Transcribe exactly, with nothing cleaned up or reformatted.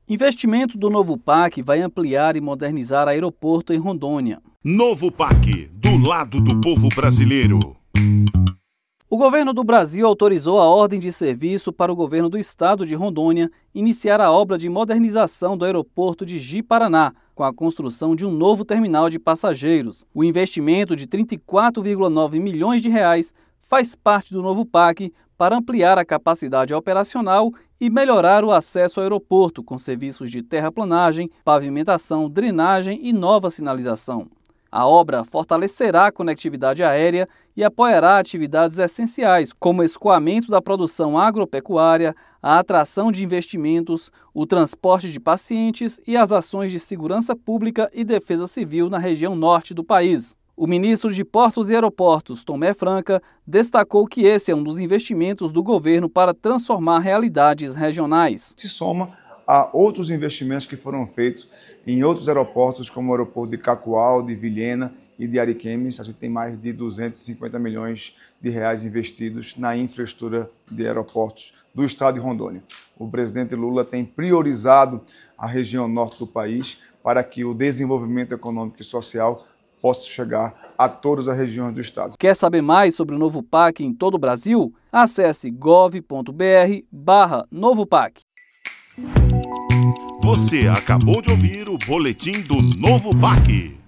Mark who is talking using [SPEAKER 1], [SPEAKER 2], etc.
[SPEAKER 1] Investimento do novo P A C vai ampliar e modernizar aeroporto em Rondônia.
[SPEAKER 2] Novo P A C, do lado do povo brasileiro.
[SPEAKER 1] O governo do Brasil autorizou a ordem de serviço para o governo do estado de Rondônia iniciar a obra de modernização do aeroporto de Ji-Paraná, com a construção de um novo terminal de passageiros. O investimento de trinta e quatro vírgula nove milhões de reais faz parte do novo P A C para ampliar a capacidade operacional e melhorar o acesso ao aeroporto, com serviços de terraplanagem, pavimentação, drenagem e nova sinalização. A obra fortalecerá a conectividade aérea e apoiará atividades essenciais, como o escoamento da produção agropecuária, a atração de investimentos, o transporte de pacientes e as ações de segurança pública e defesa civil na região norte do país. O ministro de Portos e Aeroportos, Tomé Franca, destacou que esse é um dos investimentos do governo para transformar realidades regionais.
[SPEAKER 3] Se soma a outros investimentos que foram feitos em outros aeroportos, como o aeroporto de Cacoal, de Vilhena e de Ariquemes. A gente tem mais de duzentos e cinquenta milhões de reais investidos na infraestrutura de aeroportos do estado de Rondônia. O presidente Lula tem priorizado a região norte do país para que o desenvolvimento econômico e social possa chegar a todas as regiões do estado.
[SPEAKER 1] Quer saber mais sobre o novo P A C em todo o Brasil? Acesse gov ponto br barra novo P A C.
[SPEAKER 2] Você acabou de ouvir o boletim do Novo P A C.